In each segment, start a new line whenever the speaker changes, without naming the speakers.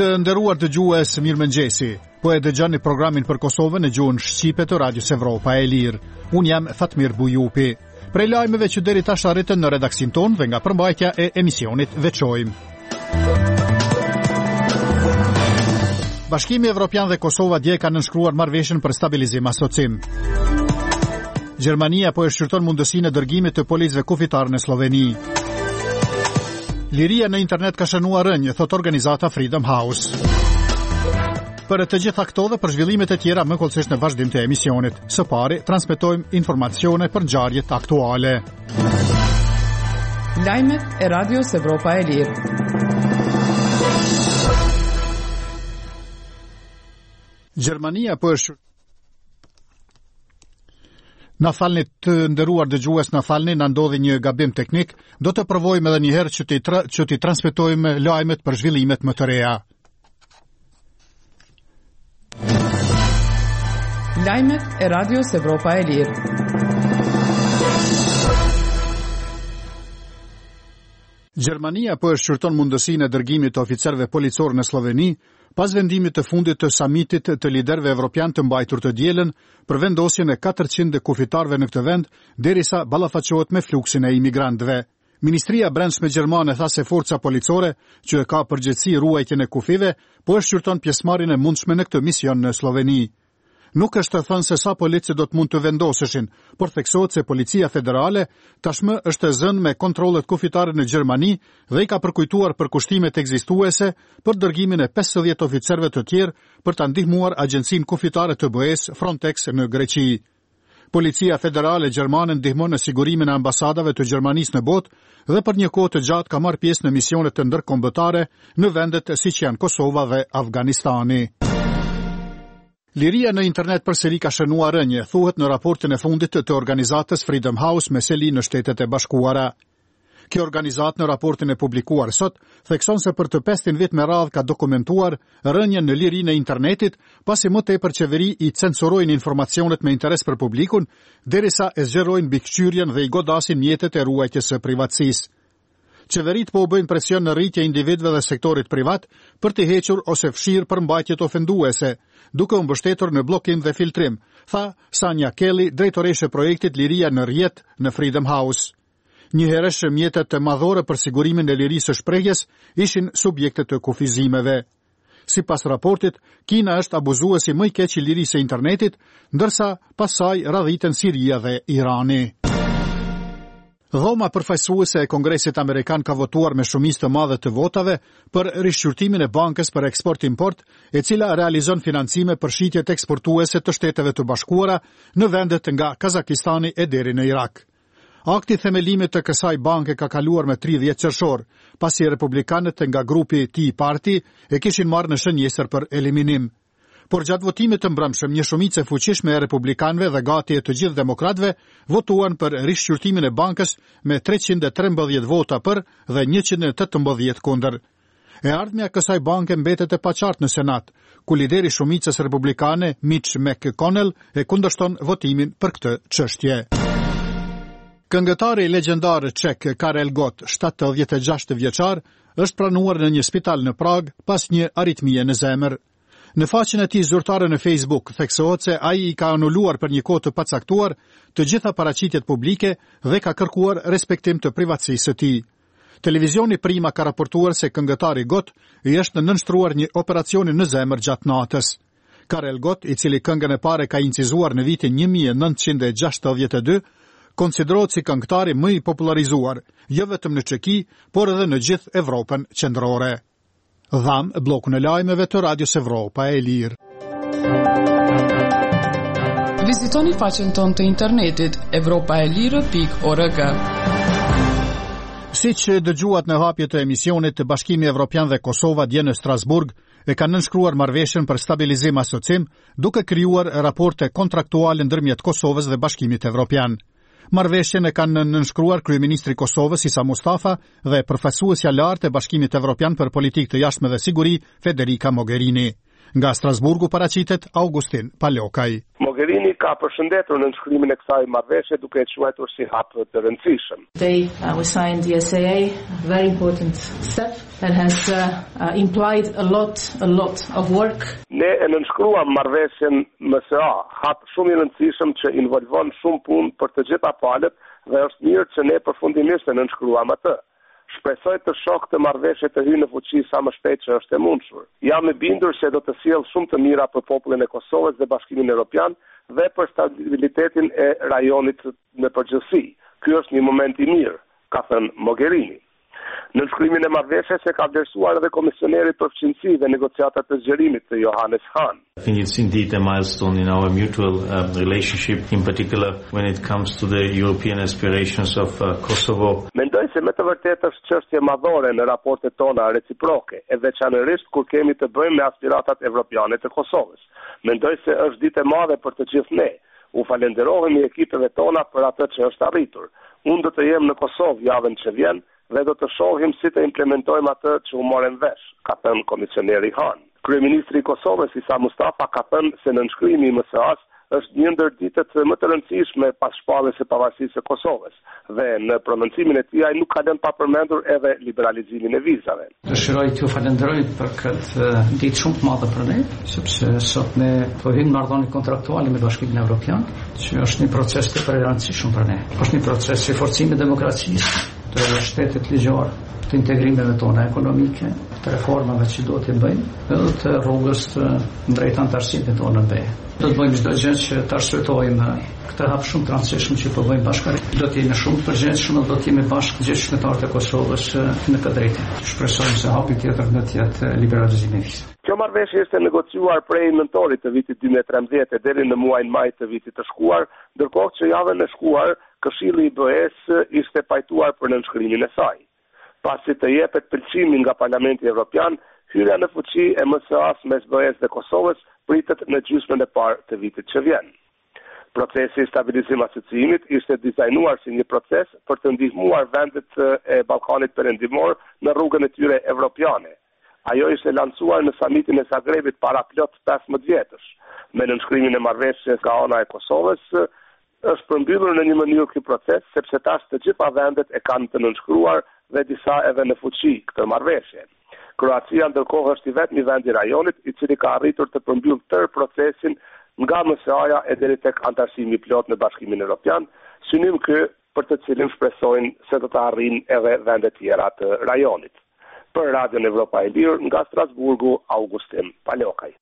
Të nderuar dëgjues, mirëmëngjesi. Po e dëgjoni programin për Kosovën në gjuhën shqipe të Radios Evropa e Lirë. Unë jam Fatmir Bujupi. Prej lajmeve që deri tash arritën në redaksin tonë dhe nga përmbajtja e emisionit veçojmë. Bashkimi Evropian dhe Kosova dje kanë nënshkruar marrëveshjen për stabilizim asocim. Gjermania po e shqyrton mundësinë e dërgimit të policëve kufitar në Sloveni. Liria në internet ka shënuar rënjë, thot organizata Freedom House. Për të gjitha këto dhe për zhvillimet e tjera më kollësisht në vazhdim të emisionit. Së pari, transmetojmë informacione për ngjarjet aktuale.
Lajmet e Radios Evropa e Lirë.
Gjermania po është Na falni të nderuar dëgjues, na falni, na ndodhi një gabim teknik. Do të provojmë edhe një herë që t'i transmetojmë lajmet për zhvillimet më të reja.
Lajmet e Radios Evropa e Lirë.
Gjermania po e shqyrton mundësinë e dërgimit të oficerëve policor në Sloveni, pas vendimit të fundit të samitit të liderëve evropian të mbajtur të dielën për vendosjen e 400 kufitarëve në këtë vend, derisa ballafaqohet me fluksin e imigrantëve. Ministria e Brendshme gjermane tha se forca policore, që e ka përgjegjësi ruajtjen e kufive, po e shqyrton pjesëmarrjen e mundshme në këtë mision në Sloveni. Nuk është të thënë se sa policë do të mund të vendoseshin, por theksohet se Policia Federale tashmë është e zënë me kontrollet kufitare në Gjermani dhe i ka përkujtuar përkushtimet ekzistuese për dërgimin e 50 oficerëve të tjerë për ta ndihmuar Agjencinë Kufitare të BE-s Frontex në Greqi. Policia Federale gjermane ndihmon në sigurimin e ambasadave të Gjermanisë në botë dhe për një kohë të gjatë ka marrë pjesë në misionet të ndërkombëtare në vendet siç janë Kosova dhe Afganistani. Liria në internet përsëri ka shënuar rënje, thuhet në raportin e fundit të organizatës Freedom House me seli në Shtetet e Bashkuara. Kjo organizatë në raportin e publikuar sot thekson se për të 5 vjet me radhë ka dokumentuar rënjen në lirinë e internetit, pasi më tepër qeveri i censurojnë informacionet me interes për publikun, derisa e zgjerojnë mbikëqyrjen dhe i godasin mjetet e ruajtjes së privatësisë. Qeverit po u bëjnë presion në rritje individëve dhe sektorit privat për të hequr ose fshirë përmbajtjet ofenduese, duke u mbështetur në bllokim dhe filtrim, tha Sanja Kelly, drejtoreshe projektit Liria në Rjet në Freedom House. Njëherësh mjetet të madhore për sigurimin e lirisë së shprehjes ishin subjekte të kufizimeve. Sipas raportit, Kina është abuzuesi më i keq i lirisë së internetit, ndërsa pas saj radhiten Siria dhe Irani. Dhoma përfaqësuese e Kongresit Amerikan ka votuar me shumicë të madhe të votave për rishqyrtimin e bankës për eksport-import, e cila realizon financime për shitjet eksportuese të Shteteve të Bashkuara në vendet nga Kazakistani e deri në Irak. Akti themelimit të kësaj banke ka kaluar me 30 qershor, pasi republikanët nga grupi Tea Party e kishin marrë në shënjesër për eliminim. Por gjatë votimit të mbrëmshëm, një shumicë e fuqishme e republikanëve dhe gati e të gjithë demokratëve votuan për rishqyrtimin e bankës me 313 vota për dhe 118 kundër. E ardhmja kësaj banke mbetet e paqartë në Senat, ku lideri shumicës republikane Mitch McConnell e kundërshton votimin për këtë çështje. Këngëtari legjendar çek Karel Gott, 76 vjeçar, është pranuar në një spital në Prag pas një aritmie në zemër. Në faqen e tij zyrtare në Facebook theksohet se ai i ka anuluar për një kohë të pacaktuar të gjitha paraqitjet publike dhe ka kërkuar respektim të privatësisë së tij. Televizioni Prima ka raportuar se këngëtari Gott i është nënshtruar një operacioni në zemër gjatë natës. Karel Gott, i cili këngën e parë ka incizuar në vitin 1962, konsiderohet si këngëtari më i popularizuar, jo vetëm në Çeki, por edhe në gjithë Evropën qendrore. Dham blokun e lajmeve të Radios Evropa e Lirë.
Vizitoni faqen tonë të internetit evropaelire.org.
Siç dëgjuat në hapje të emisionit, të Bashkimi Evropian dhe Kosova dje në Strasburg e kanë nënshkruar marrëveshjen për stabilizim asocim, duke krijuar raporte kontraktuale ndërmjet Kosovës dhe Bashkimit Evropian. Marrëveshjen e kanë nënshkruar kryeministri i Kosovës Isa Mustafa dhe përfaqësuesja lartë e Bashkimit Evropian për politikë të jashtme dhe siguri Federica Mogherini. Nga Strasburgu paraqitet Augustin Palokaj.
Mogherini ka përshëndetur në nënshkrimin e kësaj marrëveshje duke e quajtur si hap të rëndësishëm.
Today we signed the SAA, a very important step that has implied a lot of work.
Ne e nënshkruam marrëveshjen MSA, hap shumë i rëndësishëm që involvon shumë punë për të gjitha palët dhe është mirë që ne përfundimisht e nënshkruam atë. Shpresoj të shoh të marrëveshje të hyjë në fuqi sa më shpejt që është e mundshur. Jam i bindur se do të sjellë shumë të mira për popullin e Kosovës dhe Bashkimin Evropian dhe për stabilitetin e rajonit në përgjithësi. Ky është një moment i mirë, ka thënë Mogherini. Në nënshkrimin e marrëveshjes se ka vlerësuar edhe komisioneri për fqinësi dhe negociatat të zgjerimit të Johannes Hahn.
I think it's indeed a milestone in our mutual relationship, in particular when it comes to the European aspirations of Kosovo.
Mendoj se me të vërtetë është çështje madhore në raportet tona reciproke, e veçanërisht kur kemi të bëjmë me aspiratat evropiane të Kosovës. Mendoj se është ditë e madhe për të gjithë ne. U falenderohemi ekipeve tona për atë që është arritur. Unë do të jem në Kosovë javën që vjen dhe do të shohim si të implementojmë atë që u morën vesh, ka thënë komisioneri Hahn. Kryeministri i Kosovës Isa Mustafa ka thënë se nënshkrimi i MSA-s është një ndër ditët më të rëndësishme pas shpalljes së pavarësisë së Kosovës dhe në prononcimin e tij ai nuk ka lënë pa përmendur edhe liberalizimin e vizave.
Dëshiroj t'ju falenderoj për këtë ditë shumë të madhe për ne, sepse sot ne po hyjmë në marrëdhënie kontraktuale me Bashkimin Evropian, që është një proces të rëndësishëm për ne. Është një proces i forcimit të demokracisë, të shtetit ligjor, të integrimeve tona ekonomike, të reformave që do të bëjmë, edhe të rrugës të drejt antarësimit tonë në BE. Do të bëjmë çdo gjë që të arsytojmë këtë hap shumë të rëndësishëm që po bëjmë bashkërisht. Do të jemi shumë të përgjegjshëm dhe do të jemi bashkë gjithë qytetarët e Kosovës në këtë drejtim. Shpresojmë se hapi tjetër do të jetë liberalizimi i vizave.
Kjo marrëveshje ishte negociuar prej nëntorit të vitit 2013 deri në muajin maj të vitit të shkuar, ndërkohë që javën e shkuar Këshilli i BE-s ishte pajtuar për nënshkrimin e saj. Pasi të jepet pëlqimi nga Parlamenti Evropian, hyrja në fuqi e MSA-s mes BE-s dhe Kosovës pritet në gjysmën e parë të vitit që vjen. Procesi i stabilizim asociimit ishte dizajnuar si një proces për të ndihmuar vendet e Ballkanit Perëndimor në rrugën e tyre evropiane. Ajo ishte lancuar në samitin e Zagrebit para plot 15 vjetësh. Me nënshkrimin e marrëveshjes nga ana e Kosovës, është përmbyllur në një mënyrë ky proces, sepse tash të gjitha vendet e kanë të nënshkruar dhe disa edhe në fuqi këtë marrëveshje. Kroacia ndërkohë është i vetmi vend i rajonit i cili ka arritur të përmbyllë tërë procesin nga MSA-ja e deri tek antarësimi plot në Bashkimin Evropian, synim ky për të cilin shpresojnë se do të arrijnë edhe vendet tjera të rajonit. Për Radion Evropa e Lirë nga Strasburgu, Augustin Palokaj.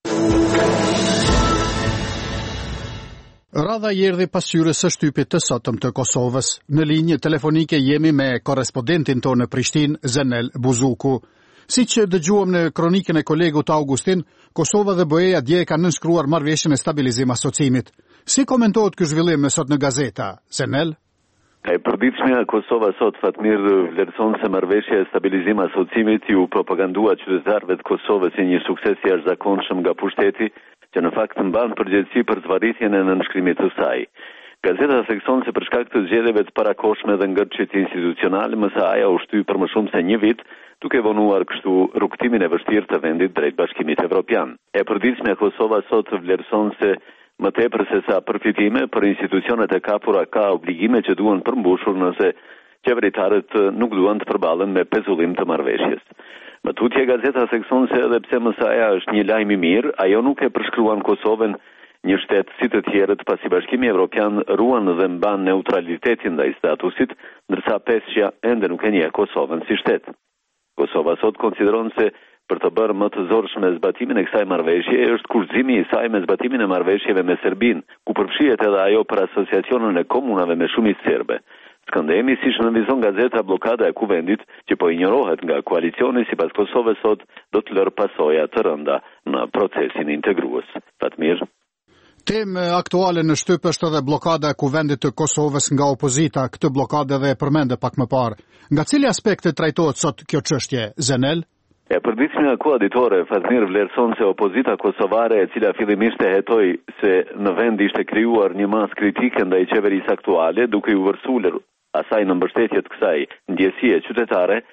Radha i erdhi pasqyrës së shtypit të sotëm të Kosovës. Në linjë telefonike jemi me korrespondentin tonë në Prishtinë, Zenel Buzuku. Siç dëgjuam në kronikën e kolegut Augustin, Kosova dhe BE-ja dje kanë nënshkruar marrëveshjen e stabilizim asocimit. Si komentohet ky zhvillim sot në gazeta, Zenel?
E përditshmja Kosova sot Fatmir vlerëson se marrëveshja e stabilizim asocimit ju propagandua qytetarëve të Kosovës si një sukses i jashtëzakonshëm nga pushteti, që në fakt mban përgjegjësi për zvarritjen e nënshkrimit të saj. Gazeta thekson se për shkak të zgjedhjeve të parakohshme dhe ngërçit institucional, MSA-ja u shtyp për më shumë se një vit, duke vonuar kështu rrugtimin e vështirë të vendit drejt Bashkimit Evropian. E përditshmja Kosova sot vlerëson se më tepër se sa përfitime për institucionet e kapura ka obligime që duhen përmbushur nëse qeveritarët nuk duan të përballen me pezullim të marrëveshjes. Më tutje gazeta thekson se edhe pse MSA-ja është një lajm i mirë, ajo nuk e përshkruan Kosovën një shtet si të tjerët, pasi Bashkimi Evropian ruan dhe mban neutralitetin ndaj statusit, ndërsa pesqja ende nuk e njeh Kosovën si shtet. Kosova sot konsideron se për të bërë më të zorshme zbatimin e kësaj marrëveshje është kurzimi i saj me zbatimin e marrëveshjeve me Serbinë, ku përfshihet edhe ajo për asociacionin e komunave me shumicë serbe. Skëndemi, si shënëvizon gazeta, blokada e kuvendit që po injorohet nga koalicioni sipas Kosovës sot do të lërë pasoja të rënda në procesin integrues. Fatmir.
Temë aktuale në shtyp është edhe blokada e kuvendit të Kosovës nga opozita. Këtë blokadë edhe e përmende pak më parë. Nga cili aspekte trajtohet sot kjo çështje, Zenel?
E përditshmja koaditore Fatmir vlerëson se opozita kosovare, e cila fillimisht e hetoi se në vend ishte krijuar një masë kritike ndaj qeverisë aktuale, duke u vërsulur asaj në mbështetje të kësaj ndjesie qytetare,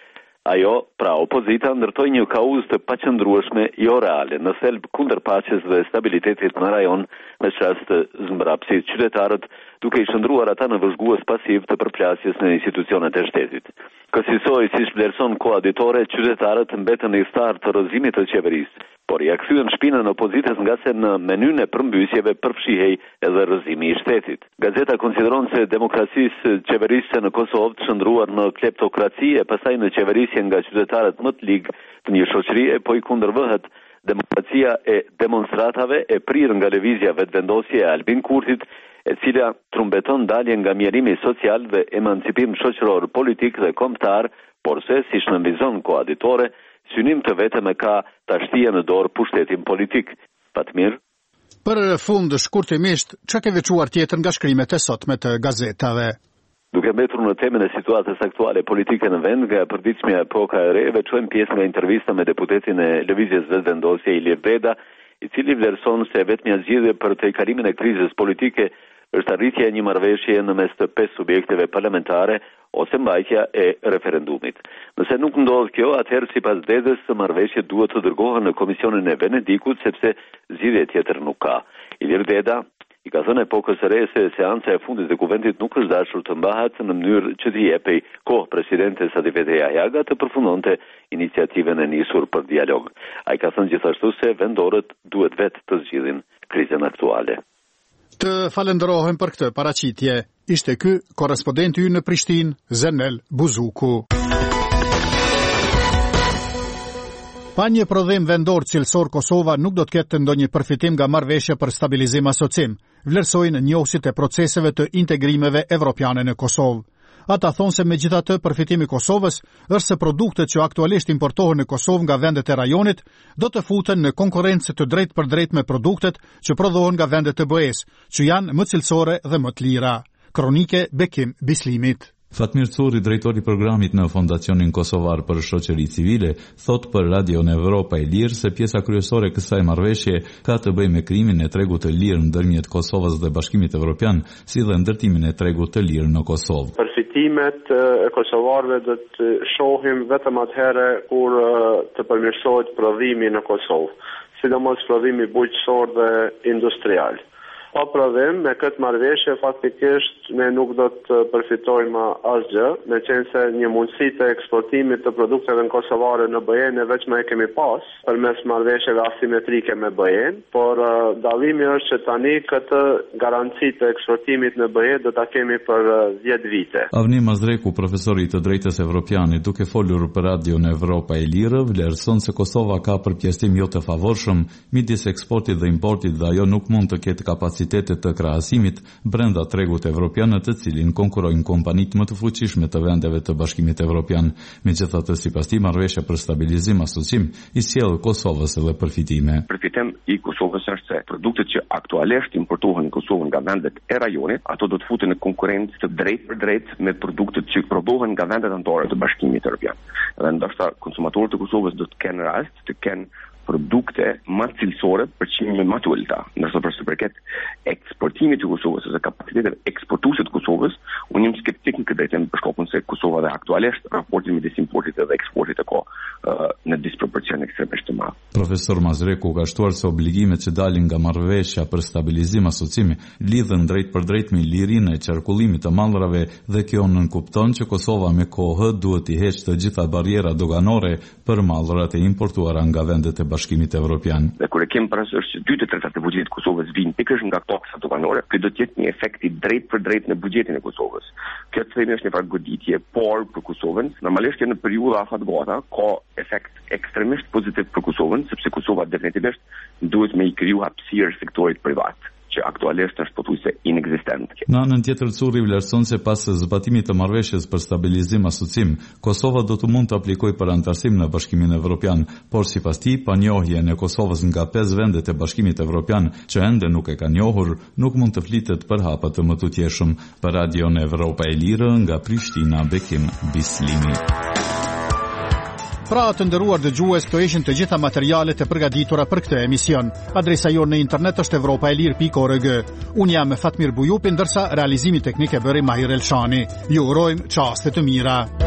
Ajo, pra opozita, ndërtoi një kauzë të paqëndrueshme jo reale në thelb kundër paqes dhe stabilitetit në rajon, me çast të zmbrapsit qytetarët, duke i shndruar ata në vëzhgues pasiv të përplasjes në institucionet e shtetit. Kësaj siç vlerëson koaditore, qytetarët mbetën i thar të rrëzimit të qeverisë, por ja kthyen shpinën opozitës nga se në menyn e përmbysjeve përfshihej edhe rrëzimi i shtetit. Gazeta konsideron se demokracisë qeverisë në Kosovë të shndruar në kleptokraci e pastaj në qeverisje nga qytetarët më të ligë të një shoqërie po i kundërvëhet demokracia e demonstratave e prirë nga lëvizja vetëvendosje e Albin Kurtit, e cila trumbeton dalje nga mjerimi social dhe emancipim shoqëror, politik dhe kombëtar, por se, siç nënvizon koaditore, synim të vetëm e ka ta shtija në dorë pushtetin politik. Fatmir.
Për fund, shkurtimisht, çka ke veçuar tjetër nga shkrimet e sotme të gazetave?
Duke mbetur në temën e situatës aktuale politike në vend, nga përditshmja epoka e re, veçojmë pjesë nga intervista me deputetin e Lëvizjes Vetëvendosje Ilir Deda, i cili vlerëson se vetmja zgjidhje për tejkalimin e krizës politike është arritja e një marrëveshje në mes të 5 subjekteve parlamentare ose mbajtja e referendumit. Nëse nuk ndodh kjo, atëherë sipas Dedës, marrëveshjet duhet të dërgohen në Komisionin e Venedikut, sepse zgjidhje tjetër nuk ka. Ilir Deda i ka thënë epokës së re se seanca e fundit e kuventit nuk është dashur të mbahet në mënyrë që të jepej kohë presidentes Satifete Jahjaga të përfundonte iniciativën e nisur për dialog. Ai ka thënë gjithashtu se vendorët duhet vetë të zgjidhin krizën aktuale.
Të falenderohem për këtë paraqitje. Ishte ky korrespondenti ynë në Prishtinë, Zenel Buzuku. Pa një prodhim vendor cilësor, Kosova nuk do të ketë ndonjë përfitim nga marrëveshja për stabilizim asocim, vlerësojnë njohësit e proceseve të integrimeve evropiane në Kosovë. Ata thonë se megjithatë përfitimi i Kosovës është se produktet që aktualisht importohen në Kosovë nga vendet e rajonit do të futen në konkurrencë të drejtë për drejtë me produktet që prodhohen nga vendet e BE-s, që janë më cilësore dhe më të lira. Kronike Bekim Bislimit.
Fatmir Curri, drejtori i programit në Fondacionin Kosovar për Shoqëri Civile, thot për Radion Evropa e Lirë se pjesa kryesore e kësaj marrëveshje ka të bëjë me krijimin e tregut të lirë ndërmjet Kosovës dhe Bashkimit Evropian, si dhe ndërtimin e tregut të lirë në Kosovë.
Përfitimet e kosovarëve do të shohim vetëm atëherë kur të përmirësohet prodhimi në Kosovë, sidomos prodhimi bujqësor dhe industrial. Pa prodhim, me këtë marrëveshje faktikisht ne nuk do të përfitojmë asgjë, me qenë se një mundësi të eksportimit të produkteve në kosovare në BE ne veç më e kemi pas përmes marrëveshjeve asimetrike me BE, por dallimi është që tani këtë garanci të eksportimit në BE do ta kemi për 10 vite.
Avni Mazreku, profesori i të drejtës evropiane, duke folur për Radion Evropa e Lirë, vlerëson se Kosova ka përpjestim jo të favorshëm midis eksportit dhe importit dhe ajo nuk mund të ketë kapacitetet të krahasimit brenda tregut evropian, në të cilin konkurrojnë kompanitë më të fuqishme të vendeve të Bashkimit Evropian. Megjithatë, sipas tij, marrëveshja për stabilizim asocim i sjell Kosovës edhe përfitime.
Përfitim i Kosovës është se produktet që aktualisht importohen në Kosovë nga vendet e rajonit, ato do të futen në konkurrencë të drejtë për drejtë me produktet që prodhohen nga vendet anëtare të Bashkimit Evropian. Dhe ndoshta konsumatorët e Kosovës do të kenë rast të kenë produkte më cilësore për çmime më të ulta. Ndërsa për sa i përket eksportimit të Kosovës ose kapacitetet eksportuese të Kosovës, unë jam skeptik në këtë drejtim për shkakun se Kosova dhe aktualisht raporti midis importit dhe eksportit ka në disproporcion ekstremisht të madh.
Profesor Mazreku ka shtuar se obligimet që dalin nga marrëveshja për stabilizim asocimi lidhen drejt për drejt me lirinë e qarkullimit të mallrave dhe kjo nënkupton që Kosova me kohë duhet i heqë të gjitha barriera doganore për mallrat e importuara nga vendet e Bashkimit Evropian.
Dhe kur e kemi parasysh që 2/3 e buxhetit të Kosovës vijnë pikërisht nga taksat doganore, kjo do të jetë një efekt i drejtë për drejtë në buxhetin e Kosovës. Kjo themi është një farë goditje, por për Kosovën, normalisht në periudha afatgata ka efekt ekstremisht pozitiv për Kosovën, sepse Kosova definitivisht duhet me i kriju hapësirë sektorit privat, që aktualisht është pothuajse inekzistent.
Në anën tjetër, Curri vlerëson se pas zbatimit të marrëveshjes për stabilizim asocim, Kosova do të mund të aplikojë për antarësim në Bashkimin Evropian, por sipas tij, panjohjen e Kosovës nga 5 vendet e Bashkimit Evropian që ende nuk e kanë njohur, nuk mund të flitet për hapa të mëtutjeshëm. Për Radion Evropa e Lirë, nga Prishtina, Bekim Bislimi.
Pra të nderuar dëgjues, këto ishin të gjitha materialet e përgatitura për këtë emision. Adresa jonë në internet është evropaelir.org. Unë jam Fatmir Bujupi, ndërsa realizimi teknik e bëri Mahir Elshani. Ju urojmë çaste të mira.